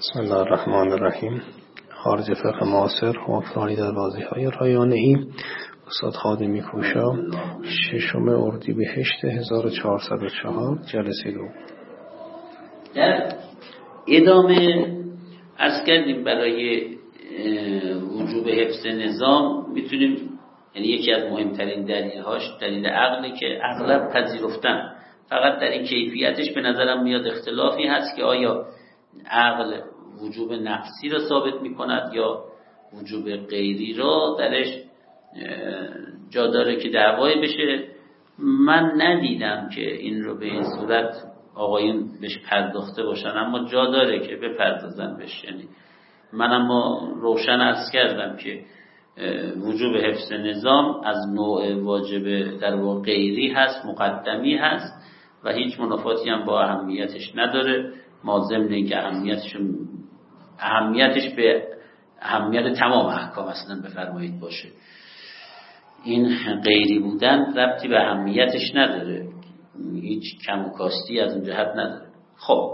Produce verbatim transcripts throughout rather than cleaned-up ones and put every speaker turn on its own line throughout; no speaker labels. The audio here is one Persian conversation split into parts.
بسم الله الرحمن الرحیم. خارج فقه معاصر حکمرانی در بازی‌های رایانه‌ای، استاد خادمی کوشا، ششم اردیبهشت هزار و چهارصد و چهار، جلسه دو.
در ادامه عرض کردیم برای وجوب حفظ نظام میتونیم، یعنی یکی از مهمترین دلیل‌هاش دلیل عقلی که اغلب پذیرفتن، فقط در این کیفیتش به نظرم میاد اختلافی هست که آیا عقل وجوب نفسی را ثابت میکند یا وجوب غیری را درش جا داره که دعوایی بشه. من ندیدم که این رو به این صورت آقایون بهش پرداخته باشن، اما جا داره که بپردازن بهش. یعنی من اما روشن عرض کردم که وجوب حفظ نظام از نوع واجب در واقع غیری هست، مقدمی هست و هیچ منافاتی هم با اهمیتش نداره، ما ضمن اینکه اهمیتش اهمیتش به اهمیت تمام احکام اصلا بفرمایید باشه، این غیری بودن ربطی به اهمیتش نداره، هیچ کم و کاستی از اون جهت نداره. خب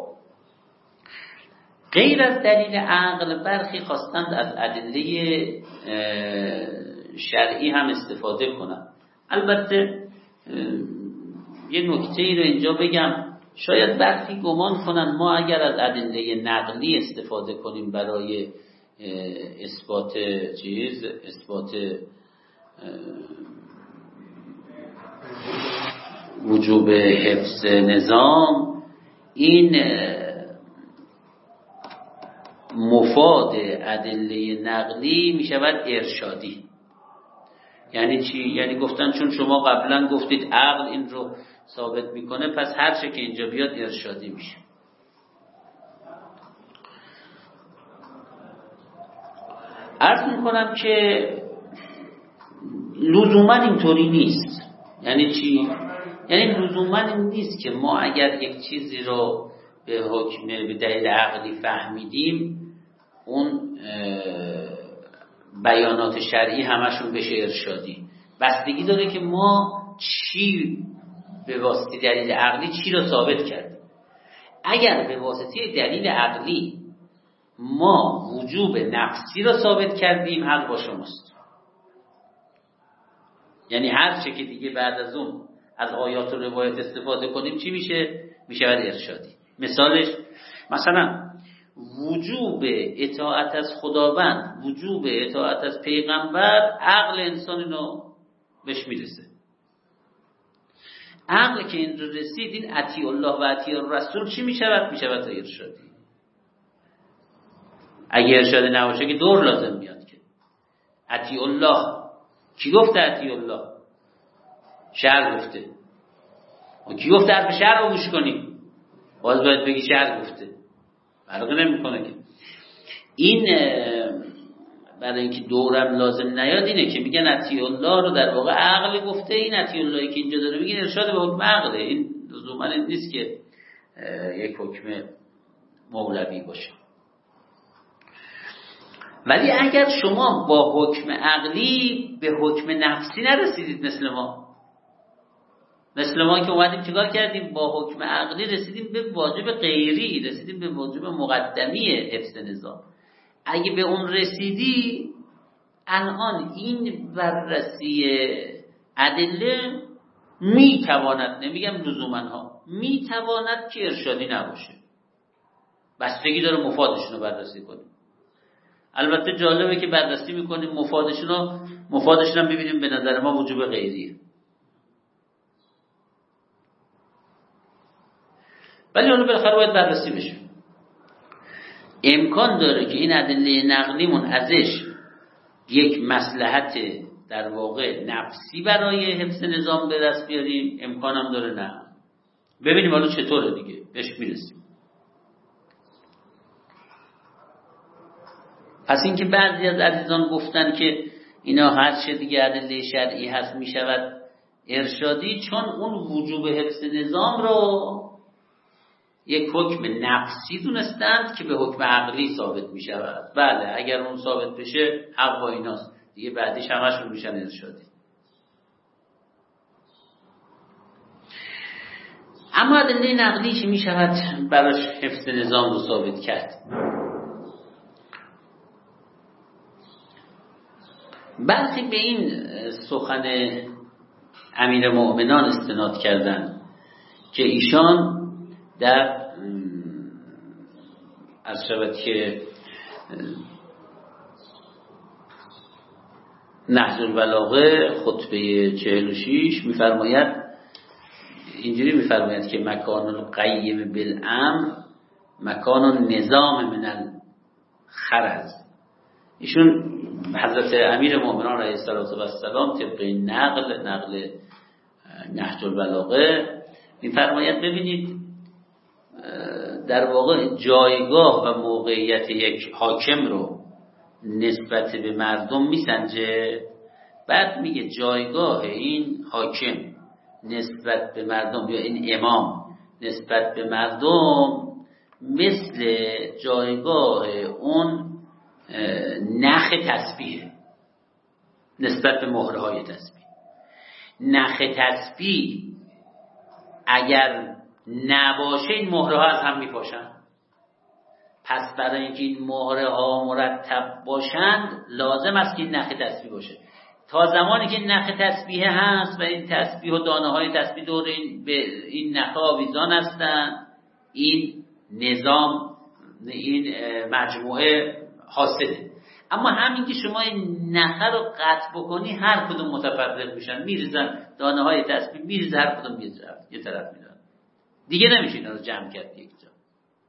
غیر از دلیل عقل برخی خواستند از ادله شرعی هم استفاده کنند. البته یه نکته ای رو اینجا بگم، شاید برخی گمان کنن ما اگر از ادله نقلی استفاده کنیم برای اثبات چیز اثبات وجوب حفظ نظام، این مفاد ادله نقلی می شود ارشادی. یعنی چی؟ یعنی گفتن چون شما قبلا گفتید عقل این رو ثابت میکنه، پس هر چه که اینجا بیاد ارشادی میشه. عرض میکنم که لزوما اینطوری نیست. یعنی چی؟ یعنی لزوما این نیست که ما اگر یک چیزی رو به حکم به دلیل عقلی فهمیدیم اون بیانات شرعی همشون بشه ارشادی. بستگی داره که ما چی به واسطه دلیل عقلی چی رو ثابت کردیم. اگر به واسطه دلیل عقلی ما وجوب نفسی رو ثابت کردیم، حق با شماست. یعنی هر چه که دیگه بعد از اون از آیات و روایت استفاده کنیم چی میشه؟ میشه ارشادی. مثالش مثلا وجوب اطاعت از خداوند، وجوب اطاعت از پیغمبر، عقل انسان اینو بهش میرسه. عقل که این رو رسید، این اطیع الله و اطیع الرسول چی میشود؟ میشود ارشادی. اگه ارشاد نباشه که دور لازم میاد که اطیع الله، کی گفته اطیع الله؟ شرع گفته. و کی گفته حرف شرع رو گوش کنی؟ باز باید بگی شرع گفته، فرق نمیکنه که. این برای اینکه دورم لازم نیاد اینه که میگن اطیع الله رو در واقع عقل گفته، این اطیع اللهی که اینجا داره میگن ارشاد به حکم عقله. این لزوما نیست که یک حکم مولوی باشه. ولی اگر شما با حکم عقلی به حکم نفسی نرسیدید، مثل ما مثل ما که اومدیم چیکار کردیم؟ با حکم عقلی رسیدیم به واجب غیری، رسیدیم به واجب مقدمی حفظ نظام. اگه به اون رسیدی، الان این بررسی ادله میتواند، نمیگم لزوما ها، میتواند که ارشادی نباشه. بستگی داره مفادشون رو بررسی کنیم. البته جالبه که بررسی میکنیم مفادشون رو مفادشون رو ببینیم به نظر ما وجوب غیریه، ولی اونو بالاخره باید بررسی بشه. امکان داره که این ادله نقلیمون ازش یک مصلحت در واقع نفسی برای حفظ نظام به دست بیاریم، امکانم داره نه. ببینیم حالا چطوره دیگه، بهش میرسیم. پس اینکه بعضی از عزیزان گفتن که اینا هر چه دیگه ادله شرعی هست میشود ارشادی، چون اون وجوب حفظ نظام رو یک حکم نفسی دونستند که به حکم عقلی ثابت می شود. بله اگر اون ثابت بشه حق با ایناست دیگه، بعدیش همشون میشن ارشادی. اما ادله نقلی چی می شود براش حفظ نظام رو ثابت کرد؟ برخی به این سخن امیر مؤمنان استناد کردند که ایشان در از شود که نهج البلاغه خطبه چهل و شش میفرماید، اینجوری میفرماید که مکان القیم بالامر مکان نظام من الخرز. ایشون حضرت امیر مؤمنان علیه السلام طبق نقل نقل نهج البلاغه میفرماید ببینید در واقع جایگاه و موقعیت یک حاکم رو نسبت به مردم میسنجه. بعد میگه جایگاه این حاکم نسبت به مردم یا این امام نسبت به مردم مثل جایگاه اون نخ تسبیح نسبت به مهره های تسبیح. نخ تسبیح اگر نباشه این مهره ها از هم میپاشن. پس برای اینکه این مهره ها مرتب باشند لازم است که این نخ تسبیح باشه. تا زمانی که این نخ تسبیح هست و این تسبیح و دانه های تسبیح دور این به این نخ آویزان هستند، این نظام این مجموعه حاصله. اما همین که شما این نخ رو قطع بکنی هر کدوم متفرق میشن، میریزن دانه های تسبیح، میریزه هر کدوم یه طرف میرن، دیگه نمیشه اینا رو جمع کرد یک جا.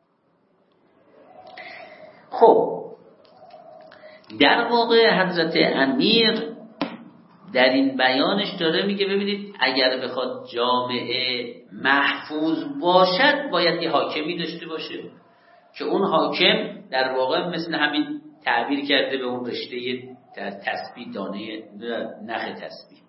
خب در واقع حضرت امیر در این بیانش داره میگه ببینید اگر بخواد جامعه محفوظ باشد باید یه حاکمی داشته باشه که اون حاکم در واقع مثل همین تعبیر کرده به اون رشته تسبیح، دانه نخ تسبیح.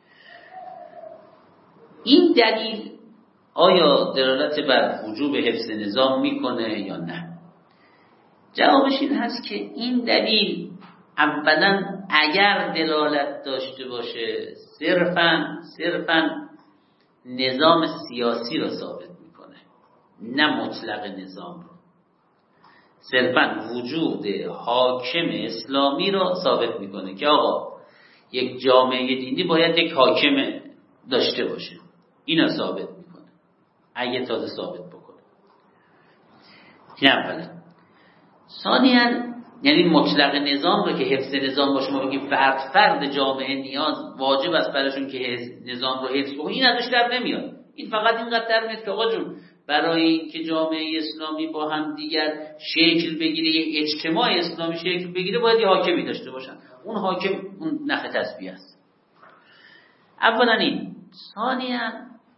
این دلیل آیا دلالت بر وجوب حفظ نظام میکنه یا نه؟ جوابش این هست که این دلیل اولا اگر دلالت داشته باشه صرفاً صرفاً نظام سیاسی را ثابت میکنه، نه مطلق نظام رو. صرفاً وجود حاکم اسلامی را ثابت میکنه که آقا یک جامعه دینی باید یک حاکم داشته باشه، اینا ثابت میکنه اگه تازه ثابت بکنه. این اولا. ثانیاً یعنی مطلق نظام رو که حفظ نظام باشه، ما بگیم فرد فرد جامعه نیاز واجب است براشون که نظام رو حفظ کنه، این ازش در نمیاد. این فقط اینقدر در میاد که آقا جون برای اینکه جامعه اسلامی با هم دیگر شکل بگیره، یک اجتماع اسلامی شکل بگیره، باید یه حاکمی داشته باشن. اون حاکم اون نخ تسبیح است. اولا این. ثانیاً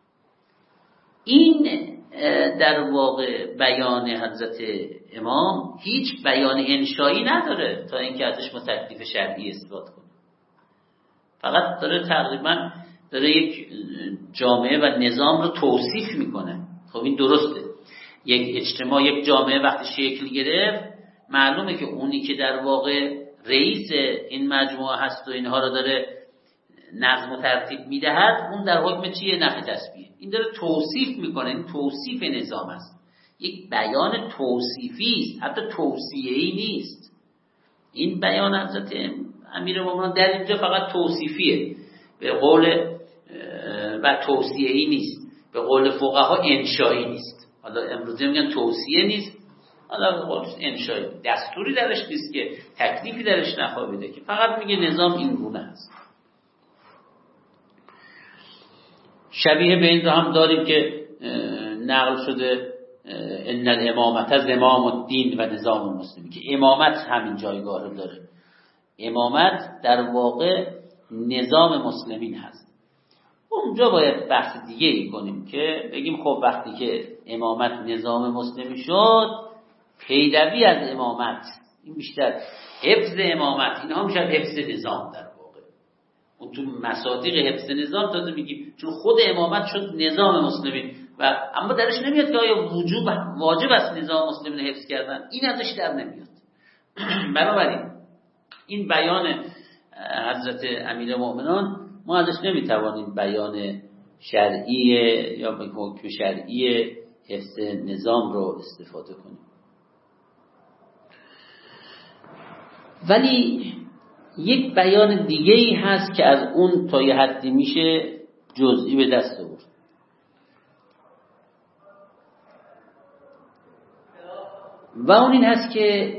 این در واقع بیان حضرت امام هیچ بیان انشایی نداره تا اینکه ازش ما تکلیف شرعی اثبات کنه. فقط داره تقریبا داره یک جامعه و نظام رو توصیف میکنه. خب این درسته. یک اجتماع، یک جامعه وقتی شکل گرفت معلومه که اونی که در واقع رئیس این مجموعه هست و اینها رو داره نظم و ترتیب میدهد، اون در حکم چیه؟ نخ تسبیح. این داره توصیف میکنه، این توصیف نظام است، یک بیان توصیفی است، حتی توصیه‌ای نیست. این بیان حضرت امیرالمومنین در اینجا فقط توصیفیه به قول و توصیه‌ای نیست، به قول فقها انشایی نیست. حالا امروزه میگن توصیه نیست، حالا به قول انشایی، دستوری درش نیست که تکلیفی درش نخوابیده، که فقط میگه نظام این گونه است. شبیه به این هم داریم که نقل شده ان الامامت زمام الدین و نظام المسلمین، که امامت همین جایگاه رو داره. امامت در واقع نظام مسلمین هست. اونجا باید بحث دیگه ای کنیم که بگیم خب وقتی که امامت نظام مسلمی شد، پیروی از امامت، این بیشتر حفظ امامت، اینها میشه حفظ نظام. در اون تو مصادیق حفظ نظام تازه میگیم، چون خود امامت شد نظام مسلمین، و اما درش نمیاد که آیا وجوب واجب است نظام مسلمین حفظ کردن، این ازش در نمیاد. بنابراین این بیان حضرت امیرالمومنین ما ازش نمیتوانیم بیان شرعی یا به حکم شرعی حفظ نظام رو استفاده کنیم. ولی یک بیان دیگه ای هست که از اون تا یه حدی میشه جزئی به دست آورد. و اون این هست که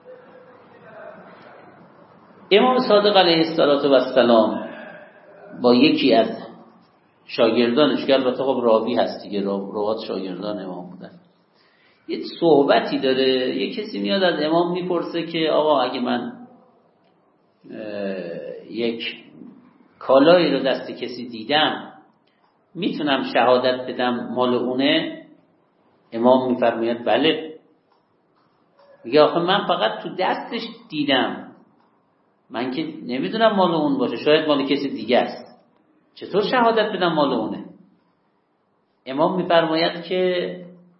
امام صادق علیه السلام با یکی از شاگردانش که البته خب راوی هست دیگه، روات شاگردان امام بودن، یه صحبتی داره. یه کسی میاد از امام میپرسه که آقا اگه من یک کالایی رو دست کسی دیدم میتونم شهادت بدم مال اونه؟ امام میفرماید بله. میگه آخه من فقط تو دستش دیدم، من که نمیدونم مال اون باشه، شاید مال کسی دیگه است، چطور شهادت بدم مال اونه؟ امام میفرماید که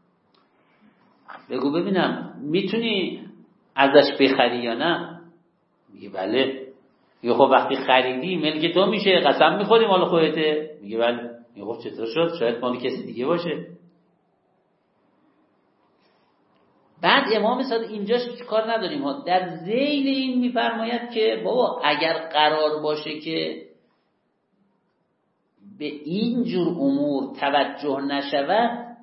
بگو ببینم میتونی ازش بخری یا نه؟ میگه بله. میگه خب وقتی خریدی ملک تو میشه، قسم میخوری مال خودته؟ میگه بله. میگه خب چطور شد؟ شاید مال کسی دیگه باشه. بعد امام صادق اینجاش کار نداریم ها، در ذیل این میفرماید که بابا اگر قرار باشه که به این جور امور توجه نشود،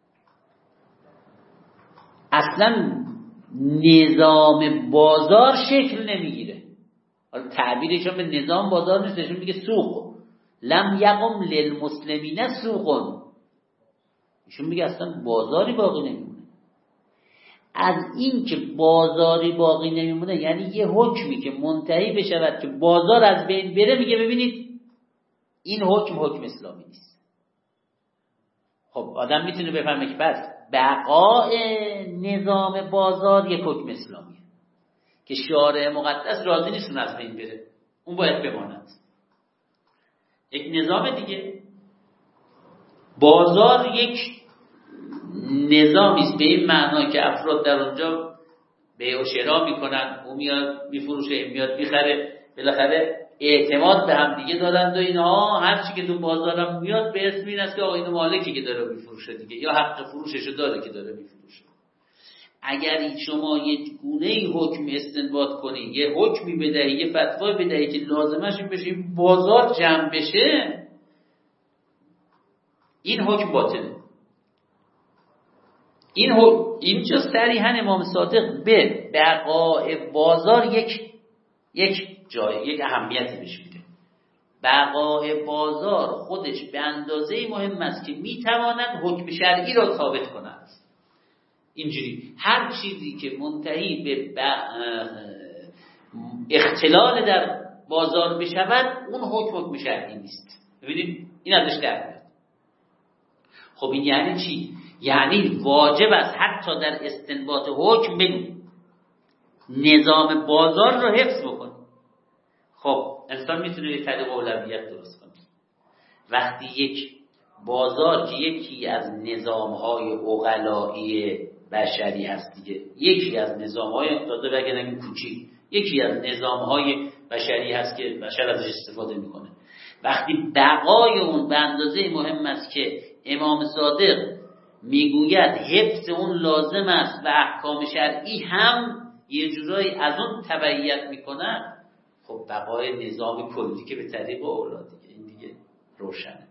اصلا نظام بازار شکل نمیگیره. حالا تعبیرشون به نظام بازار نیست، نشون میگه سوق لم یقم للمسلمین سوقون، نشون میگه اصلا بازاری باقی نمیمونه. از این که بازاری باقی نمیمونه یعنی یه حکمی که منتهی بشود که بازار از بین بره، میگه ببینید این حکم حکم اسلامی نیست. خب آدم میتونه بفهمه که پس بقای نظام بازار یک حکم اسلامیه که شارع مقدس راضی نیست اون از بین بره، اون باید بماند. یک نظام دیگه بازار یک نظامی است به این معنا که افراد در اونجا بیع و شرا میکنن، اون میاد میفروشه، این میاد میخره، بالاخره اعتماد به هم دیگه دادن و اینها. هر چی که تو بازارم میاد به اسم این است که آقا این مالکی که داره میفروشه دیگه، یا حق فروششو داره که داره میفروشه. اگر شما یک گونه‌ای حکم استنباط کنی، یه حکمی بدهی، یه فتوی بدهی که لازمش این بشه این بازار جمع بشه، این حکم باطله. این اینجا صریحاً امام صادق به بقای بازار یک یک جای یک اهمیتی بهش میده. بقای بازار خودش به اندازه مهم است که میتواند حکم شرعی را ثابت کند. اینجوری هر چیزی که منتهی به اختلال در بازار بشود، اون حکم حکم شرعی نیست. ببینید این ازش در میاد. خب این یعنی چی؟ یعنی واجب است حتی در استنباط حکم بگو نظام بازار رو حفظ بکن. خب انسان میتونه یک طریق اولویت درست کنه. وقتی یک بازار که یکی از نظام‌های عقلایی بشری هست دیگه، یکی از نظام‌های داده بگه نگیم کوچیک، یکی از نظام‌های بشری هست که بشر ازش استفاده میکنه، وقتی بقای اون به اندازه مهم است که امام صادق میگوید حفظ اون لازم است و احکام شرعی هم یه جورایی از اون تبعیت میکنن، خب بقای نظام کلی که به طریق اولاد دیگه، این دیگه روشنه.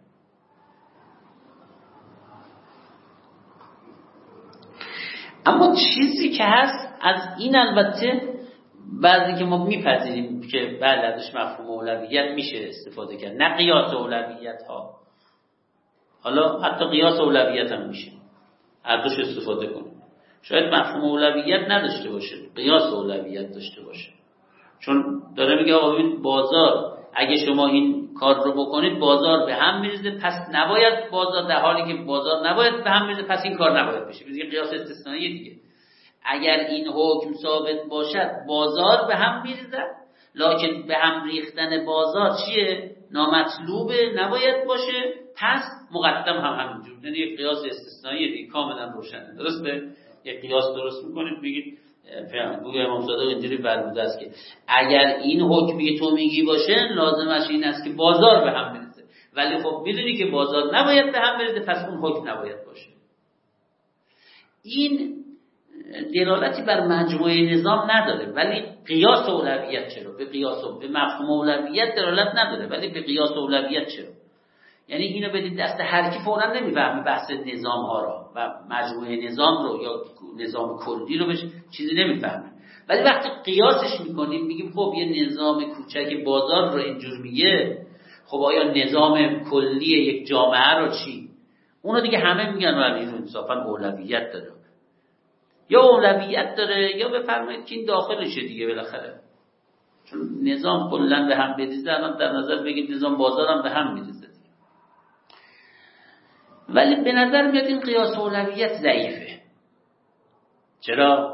اما چیزی که هست از این، البته بعضی که ما میپذیریم که بله ازش مفهوم اولویت میشه استفاده کرد، نه قیاس اولویت ها، حالا حتی قیاس اولویت هم میشه، هر دوش استفاده کنیم. شاید مفهوم اولویت نداشته باشه، قیاس اولویت داشته باشه، چون داره میگه آقا ببین بازار اگه شما این کار رو بکنید بازار به هم میریزه، پس نباید بازار، در حالی که بازار نباید به هم میریزه پس این کار نباید بشه. میگه قیاس استثنایی دیگه، اگر این حکم ثابت باشد بازار به هم میریزه، لکن به هم ریختن بازار چیه؟ نامطلوبه، نباید باشه، پس مقدم هم همینجور. یعنی یک قیاس استثنایی دیگه، کاملا روشنه. درسته؟ یک قیاس درست میکنید میگید بگه امام صادق اینجوری فرموده است که اگر این حکمی که تو میگی باشه لازمش این است که بازار به هم بریزه، ولی خب میدونی که بازار نباید به هم بریزه، پس اون حکم نباید باشه. این دلالتی بر مجموعه نظام نداره، ولی قیاس اولویت چرا؟ به قیاس به مفهوم اولویت دلالت نداره، ولی به قیاس اولویت چرا؟ یعنی اینو بدید دست هر کی فوراً نمیفهمه بحث نظام ها رو و مجموعه نظام رو یا نظام کلی رو بهش چیزی نمیفهمه. ولی وقتی قیاسش میکنیم میگیم خب یه نظام کوچک بازار رو اینجور میگه، خب آیا نظام کلی یک جامعه رو چی؟ اونو دیگه همه میگن ولی این انصافا اولویت داره، یا اولویت داره یا بفرمایید که این داخلشه دیگه بالاخره، چون نظام کلا به هم بریزه. الان در نظر بگید نظام بازار هم به هم میریزه دیگه. ولی به نظر میاد این قیاس اولویت ضعیفه. چرا؟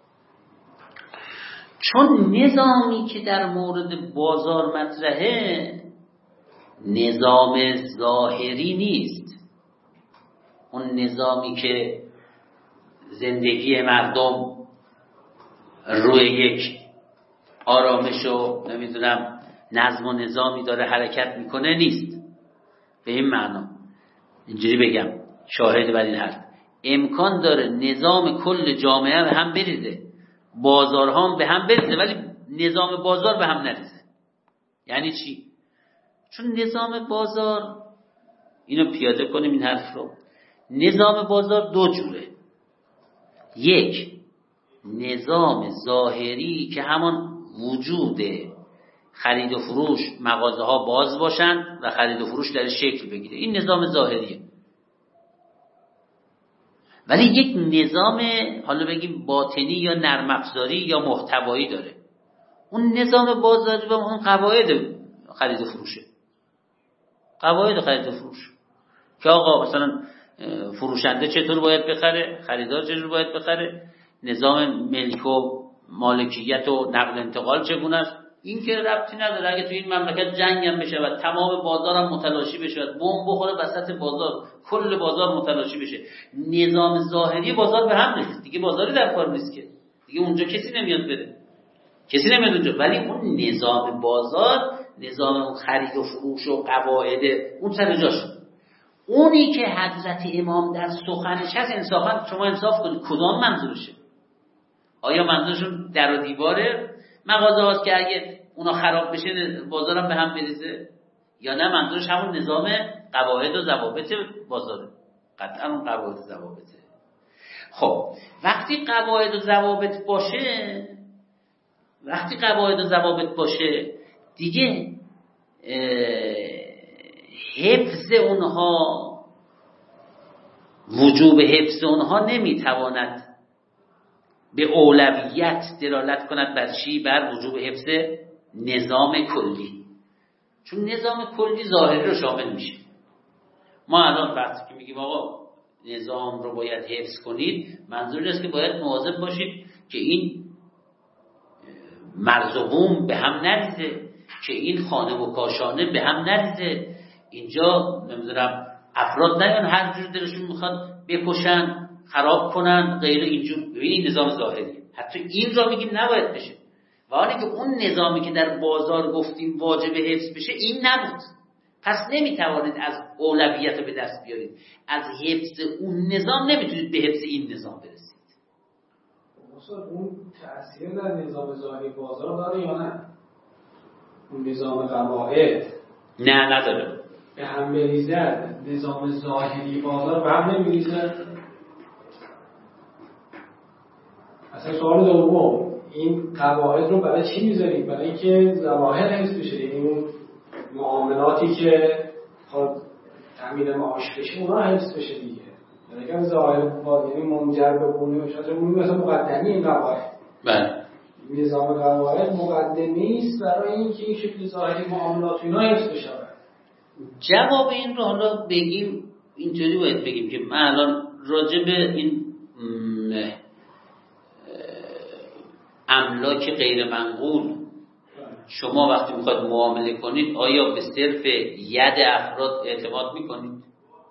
چون نظامی که در مورد بازار مطرحه نظام ظاهری نیست. اون نظامی که زندگی مردم روی یک آرامش و نمیدونم نظم و نظامی داره حرکت میکنه نیست. به این معنا اینجوری بگم شاهد بر این حرف، امکان داره نظام کل جامعه به هم بریزه، بازارها هم به هم بریزه، ولی نظام بازار به هم نریزه. یعنی چی؟ چون نظام بازار، اینو پیاده کنیم این حرف رو، نظام بازار دو جوره. یک، نظام ظاهری که همان وجود خرید و فروش، مغازه ها باز باشن و خرید و فروش در شکل بگیره، این نظام ظاهریه. ولی یک نظام حالا بگیم باطنی یا نرم افزاری یا محتوایی داره. اون نظام بازاری و اون قواعد خرید و فروشه، قواعد خرید و فروش که آقا مثلا فروشنده چطور باید بخره، خریدار چطور باید بخره، نظام ملک و مالکیت و نقل انتقال چگونه است. این که ربطی نداره. اگه تو این مملکت جنگ هم بشه و تمام بازار هم متلاشی بشه، بمب بخوره وسط بازار، کل بازار متلاشی بشه، نظام ظاهری بازار به هم نیست دیگه، بازاری در کار نیست که دیگه، اونجا کسی نمیاد بره، کسی نمیاد اونجا. ولی اون نظام بازار، نظام اون خرید و فروش و قواعد اون سر جاش، اونی که حضرت امام در سخنش هست، انصافا شما انصاف کنید کدام منظورشه؟ آیا منظورشون در و دیواره مغازه هاست که اگه اونا خراب بشه بازارم به هم بریزه، یا نه منظورش همون نظام قواعد و ضوابط بازاره؟ قطعا اون قواعد و ضوابطه. خب وقتی قواعد و ضوابط باشه، وقتی قواعد و ضوابط باشه دیگه حفظ اونها، وجوب حفظ اونها نمیتواند به اولویت دلالت کند بر چی؟ بر وجوب حفظ نظام کلی، چون نظام کلی ظاهری رو شامل میشه. ما الان وقتی که میگیم آقا نظام رو باید حفظ کنید، منظور است که باید مواظب باشید که این مرز و بوم به هم نریزه، که این خانه و کاشانه به هم نریزه، اینجا نمیدونم افراد نیان هر جور دلشون میخواد بکشن، خراب کنن، غیر اینجور. ببینید نظام ظاهری، حتی این را میگیم نباید بشه. و حالی که اون نظامی که در بازار گفتیم واجب حفظ بشه این نبود، پس نمیتوانید از اولویت رو به دست بیارید. از حفظ اون نظام نمیتونید به حفظ این نظام برسید.
مثلا اون تأثیر در نظام ظاهری بازار داره یا نه؟ اون نظام قواعد
نه نداره.
به هم بریزد، نظام ظاهری بازار به هم نمیریزد. اصلا سوال دوم، این قواعد رو برای چی میذارید؟ برای اینکه ظواهر حفظ بشه، یعنی اون معاملاتی که خود تامین معاش بشه اونها حفظ بشه دیگه. یعنی اگر ظاهر باطنی منجر به بنیان شده، اون مثلا مقدمی این قواعد.
بله.
نظام قواعد مقدمی است برای اینکه این شکل ظاهری معاملات اینا حفظ بشه.
جواب این رو حالا بگیم اینطوری باید بگیم که من الان راجع به این املاک غیر منقول شما وقتی میخواید معامله کنید، آیا به صرف ید افراد اعتماد میکنید؟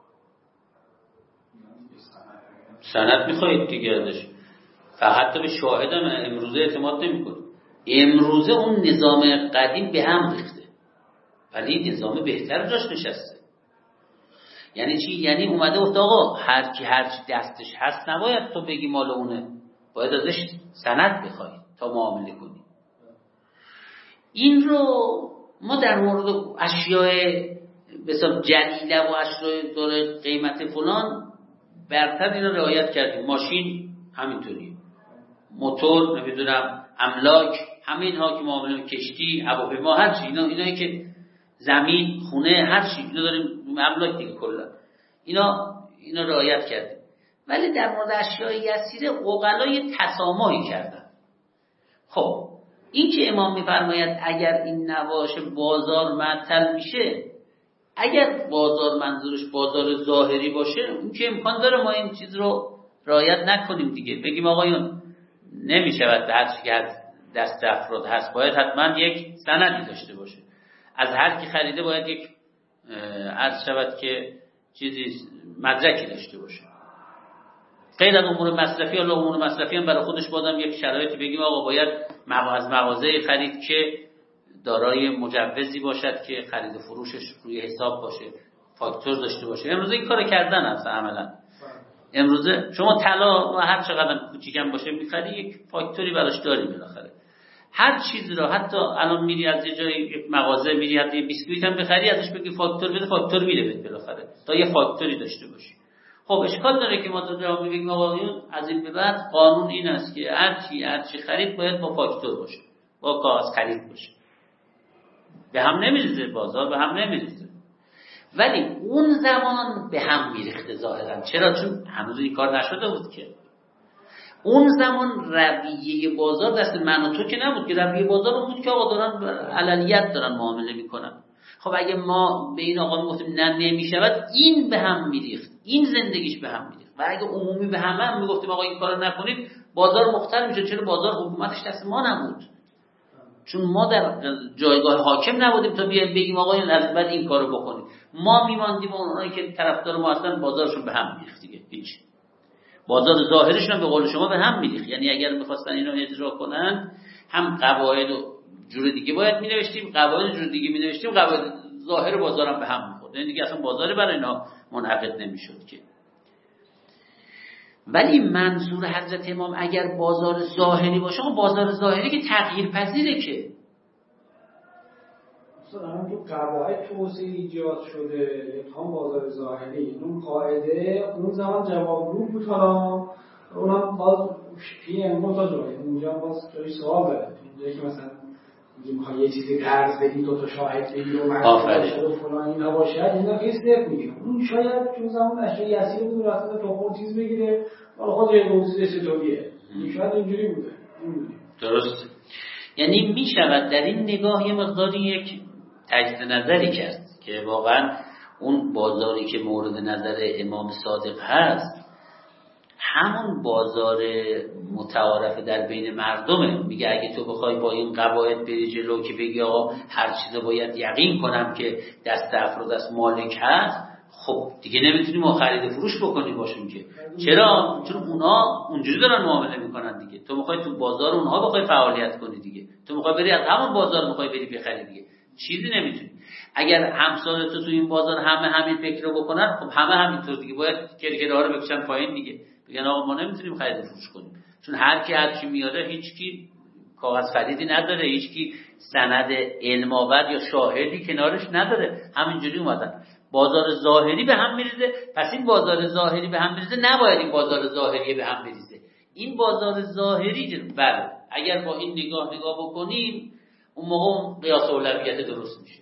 سند میخواید دیگه ازش، فقط به شاهد هم امروزه اعتماد نمیکنید. امروزه اون نظام قدیم به هم ریخته ولی نظام بهتر جاش نشسته. یعنی چی؟ یعنی اومده گفت آقا هر کی هر چی دستش هست نباید تو بگی مال اونه، باید ازش سند بخوای تا معامله کنی. این رو ما در مورد اشیاء مثلا جلیله و اشیاء داره قیمت فلان برتر اینا رعایت کردیم. ماشین همینطوری، موتور، نمیدونم املاک، همه اینها که معامله کشتی، هواپیما، هر چی، اینا اینایی که زمین، خونه، هر چی اینا داریم املاک دیگه کلا اینا اینا رعایت کردیم. ولی در مورد اشیاء یسیره عقلای تسامحی کردن. خب این که امام میفرماید اگر این نباشه بازار معطل میشه، اگر بازار منظورش بازار ظاهری باشه اون که امکان داره ما این چیز رو رعایت نکنیم دیگه، بگیم آقایون نمیشود به هر چی که دست افراد هست باید حتما یک سندی داشته باشه، از هر کی خریده باید یک عرض شود که چیزی مدرکی داشته باشه. غیر از امور مصرفی، حالا امور مصرفی هم برای خودش بازم یک شرایطی بگیم آقا باید از مغازه خرید که دارای مجوزی باشد که خرید و فروشش روی حساب باشه، فاکتور داشته باشه. امروز این کارو کردن اصلا عملا. امروزه شما طلا و هر چقدر کوچیکم باشه میخری یک فاکتوری براش داری بالاخره. هر چیز رو حتی الان میری از یه جای یک مغازه میری حتی یه بیسکویت هم بخری ازش بگی فاکتور بده، فاکتور میده بهت بالاخره تا یه فاکتوری داشته باشی. خب اشکال داره که ما تو جواب میگیم آقایون از این به بعد قانون این است که هر چی هر چی خرید باید با فاکتور باشه، با کاغذ خرید باشه. به هم نمیریزه بازار، به هم نمیریزه. ولی اون زمان به هم میریخته ظاهرا. چرا؟ چون هنوز این کار نشده بود که. اون زمان رویه بازار دست من و تو که نبود که، رویه بازار اون بود که آقا دارن علنیت دارن معامله میکنن. خب اگه ما به این آقا میگفتیم نه نمیشود، این به هم میریخت، این زندگیش به هم میریخت. و اگه عمومی به همه هم میگفتیم آقا این کارو نکنید، بازار مختل میشه. چرا؟ بازار حکومتش دست ما نبود، چون ما در جایگاه حاکم نبودیم تا بیایم بگیم آقایون از بعد این کارو بکنید. ما میماندیم و اونایی که طرفدار ما هستن بازارشون به هم میریخت دیگه. هیچ بازار ظاهرشون به قول شما به هم میریخت. یعنی اگر می‌خواستن اینو اجرا کنن هم قواعد و جور دیگه باید می‌نوشتیم، قواعد جور دیگه می‌نوشتیم، قواعد ظاهر بازارم به هم می‌خورد. یعنی دیگه اصلا بازاری برای اینا منعقد نمی‌شد که. ولی منظور حضرت امام اگر بازار ظاهری باشه، خب بازار ظاهری که تغییر پذیره که
مثلا همون تو قواعد توسعه ایجاد شده یک هم بازار ظاهری، اون قاعده اون زمان جواب رو بود، حالا اونم باز فی امروز تا جایی اونجا باز جایی سوال داره. اونجایی که مثلا میخوای یه چیزی قرض بدی دو تا شاهد بگی و مرد و فلان اینا باشه، اینا خیلی صرف میگیره. اون شاید چون زمان اشیاء یسیر بود رفته تو خود چیز بگیره، حالا خود یه موضوع چطوریه این شاید اینجوری بوده.
درست. یعنی میشود در این نگاه یه مقداری یک تجدید نظری کرد که واقعا اون بازاری که مورد نظر امام صادق هست همون بازار متعارف در بین مردمه. میگه اگه تو بخوای با این قواعد بری جلو که بگی آقا هر چیز باید یقین کنم که دست افراد است مالک هست، خب دیگه نمیتونیم ما خرید فروش بکنیم باشیم که. چرا؟ چون اونا اونجوری دارن معامله میکنن دیگه. تو میخوای تو بازار اونها بخوای فعالیت کنی دیگه، تو میخوای بری از همون بازار میخوای بری بخری دیگه، چیزی نمیتونی. اگر همسال تو تو این بازار همه همین فکر رو بکنن، خب همه همینطور دیگه باید کرکره ها رو بکشن پایین دیگه، بگن آقا ما نمیتونیم خرید فروش کنیم، چون هر کی هر چی میاره هیچ کی کاغذ خریدی نداره، هیچ کی سند علم آور یا شاهدی کنارش نداره، همینجوری اومدن. بازار ظاهری به هم میریزه. پس این بازار ظاهری به هم میریزه، نباید این بازار ظاهری به هم بریزه. این بازار ظاهری بله اگر با این نگاه نگاه بکنیم اون موقع قیاس اولویت درست میشه.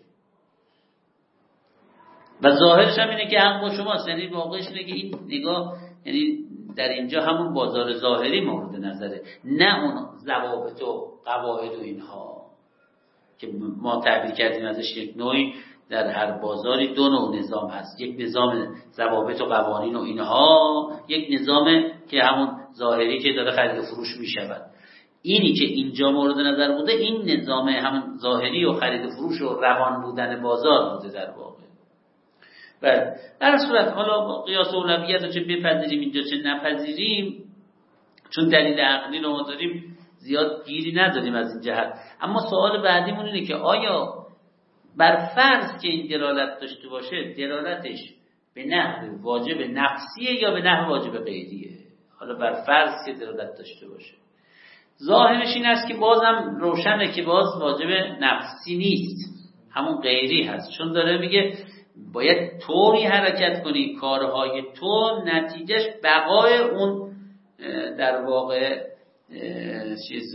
و ظاهرش هم اینه که هم با شماست، یعنی واقعش اینه که این نگاه یعنی در اینجا همون بازار ظاهری مورد نظره، نه اون ضوابط و قواعد و اینها که ما تعبیر کردیم ازش یک نوعی. در هر بازاری دو نوع نظام هست، یک نظام ضوابط و قوانین و اینها، یک نظام که همون ظاهری که داره خرید و فروش میشود. اینی که اینجا مورد نظر بوده این نظام همون ظاهری و خرید و فروش و روان بودن بازار بوده در واقع. و در صورت حالا با قیاس اولویت رو چه بپذیریم اینجا چه نپذیریم، چون دلیل عقلی رو ما داریم زیاد گیری نداریم از این جهت. اما سوال بعدیمون اینه که آیا بر فرض که این دلالت داشته باشه، دلالتش به نحو واجب نفسیه یا به نحو واجب غیریه؟ حالا بر فرض که دلالت داشته باشه. ظاهرش این است که بازم روشنه که باز واجب نفسی نیست، همون غیری هست، چون داره میگه باید طوری حرکت کنی کارهای تو نتیجهش بقای اون در واقع چیز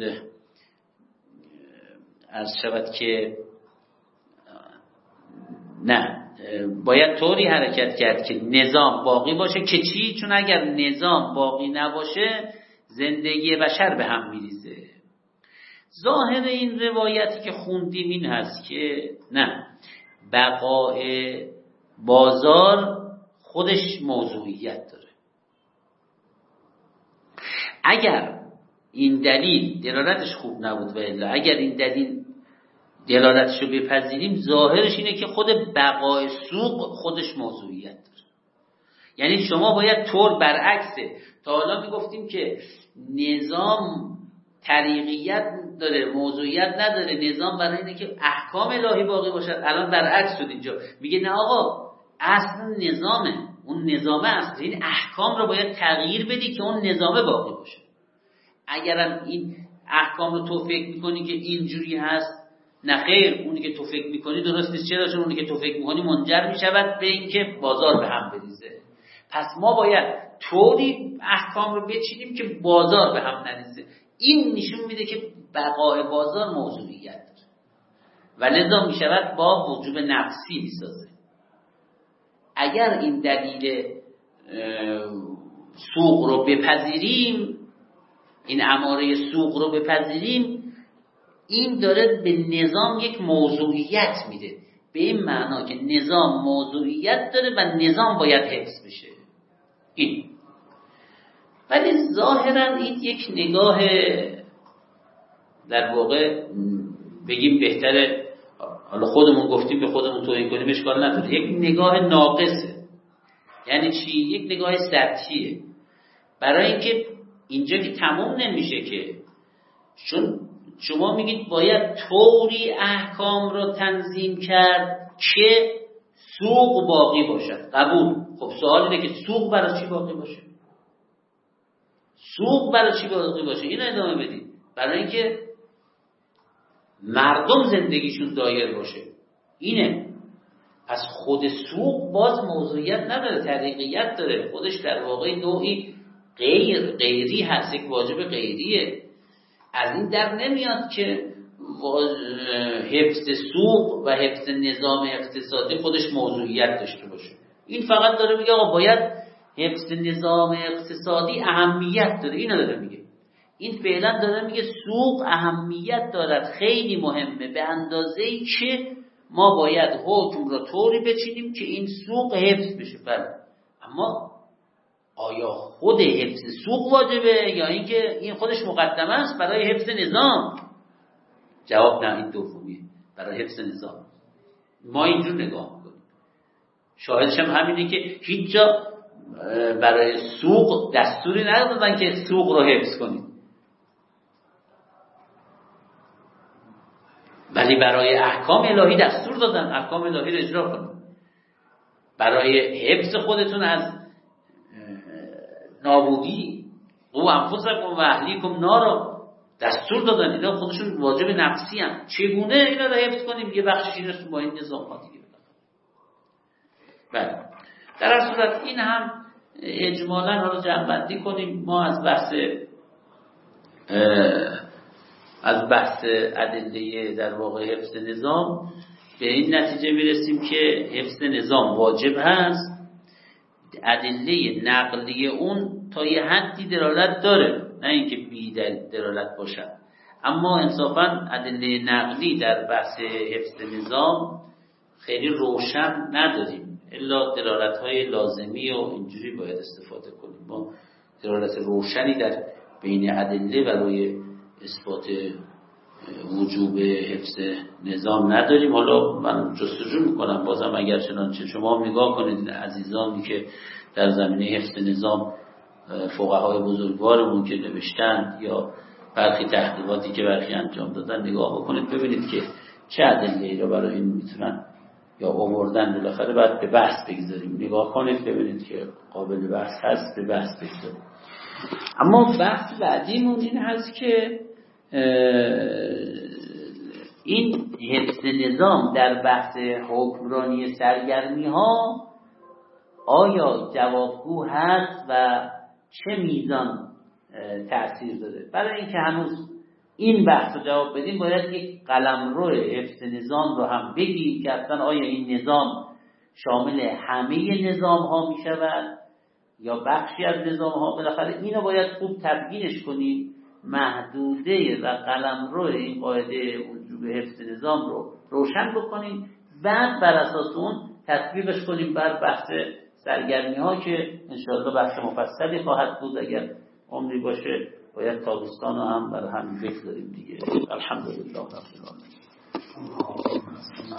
عرض شود که نه باید طوری حرکت کرد که نظام باقی باشه. که چی؟ چون اگر نظام باقی نباشه زندگی بشر به هم میریزه. ظاهر این روایتی که خوندیم این هست که نه، بقای بازار خودش موضوعیت داره. اگر این دلیل دلالتش خوب نبود و الا اگر این دلیل دلالتش رو بپذیریم، ظاهرش اینه که خود بقای سوق خودش موضوعیت داره. یعنی شما باید طور برعکسه. تا حالا میگفتیم که نظام طریقیت داره، موضوعیت نداره، نظام برای اینه که احکام الهی باقی باشد. الان برعکس شد اینجا، میگه نه آقا اصلا نظامه، اون نظامه اصلا، این احکام رو باید تغییر بدی که اون نظامه باقی باشه. اگرم این احکام رو تو فکر میکنی که اینجوری هست، نه خیر، اونی که تو فکر میکنی درست نیست. چرا؟ چون اونی که تو فکر میکنی منجر میشود به اینکه بازار به هم بریزه. پس ما باید طوری احکام رو بچینیم که بازار به هم نریزه. این نشون میده که بقای بازار موضوعیت داره و لذا میشود با وجوب نفسی میسازه. اگر این دلیل سوق رو بپذیریم، این اماره سوق رو بپذیریم، این داره به نظام یک موضوعیت میده، به این معنا که نظام موضوعیت داره و نظام باید حفظ بشه. این ولی ظاهرا این یک نگاه در واقع بگیم بهتره، حالا خودمون گفتیم به خودمون توهین کنیم اشکال نداره، یک نگاه ناقصه. یعنی چی؟ یک نگاه سطحیه. برای اینکه اینجا که تمام نمیشه که، چون شما میگید باید طوری احکام رو تنظیم کرد که سوق باقی باشد. قبول. خب سوال اینه که سوق برای چی باقی باشه؟ سوق برای چی باقی باشه؟ اینو ادامه بدید. برای اینکه مردم زندگیشون دایر باشه. اینه. پس خود سوق باز موضوعیت نداره، طریقیت داره. خودش در واقع نوعی غیر غیری هست، یک واجب غیریه. از این در نمیاد که حفظ سوق و حفظ نظام اقتصادی خودش موضوعیت داشته باشه. این فقط داره میگه آقا باید حفظ نظام اقتصادی اهمیت داره. اینو داره میگه. این فعلا داره میگه سوق اهمیت دارد، خیلی مهمه، به اندازه‌ای که ما باید حکم را طوری بچینیم که این سوق حفظ بشه. بله، اما آیا خود حفظ سوق واجبه یا اینکه این خودش مقدمه است برای حفظ نظام؟ جواب نه، این دومیه، برای حفظ نظام. ما اینجور نگاه میکنیم. شاهدش هم همینه که هیچ جا برای سوق دستوری ندادن که سوق رو حفظ کنید، ولی برای احکام الهی دستور دادن احکام الهی رو اجرا کنید. برای حفظ خودتون از نابودی او انفسکم و اهلیکم نارا دستور دادن. اینا خودشون واجب نفسی هم. چگونه اینا رو حفظ کنیم؟ یه بخشش اینه با این نظام ها دیگه. بله، در هر صورت این هم اجمالاً حالا جمع‌بندی کنیم. ما از بحث از بحث ادله در واقع حفظ نظام به این نتیجه میرسیم که حفظ نظام واجب هست. ادله نقلی اون تا یه حدی دلالت داره، نه اینکه بی دلالت باشه، اما انصافاً ادله نقلی در بحث حفظ نظام خیلی روشن نداریم، الا دلالت های لازمی و اینجوری باید استفاده کنیم. ما دلالت روشنی در بین ادله برای اثبات وجوب حفظ نظام نداریم. حالا من جستجو میکنم بازم، اگر چنانچه شما نگاه کنید عزیزانی که در زمینه حفظ نظام فقهای بزرگوارمون که نوشتن یا برخی تحقیقاتی که برخی انجام دادن نگاه بکنید، ببینید که چه ادله‌ای رو برای این میتونن یا آوردن. بالاخره باید به بحث بگذاریم، نگاه کنید ببینید که قابل بحث هست، به بحث بگذاریم. اما بحث بعدیمون این هست که این حفظ نظام در بحث حکمرانی سرگرمی ها آیا جوابگو هست و چه میزان تأثیر داره؟ برای اینکه هنوز این بحث رو جواب بدیم باید یک قلمرو حفظ نظام رو هم بگیم که اصلا آیا این نظام شامل همه نظام ها می شود یا بخشی از نظام ها. بالاخره اینو باید خوب تبیینش کنیم، محدوده و قلمرو این قاعده وجوب حفظ نظام رو روشن بکنیم، بعد بر اساس اون تطبیقش کنیم بر بحث سرگرمی ها که انشاءالله بحث مفصلی خواهد بود. اگر عمری باشه باید تابستان رو هم برای همین بگذاریم دیگه. الحمدلله رب العالمین.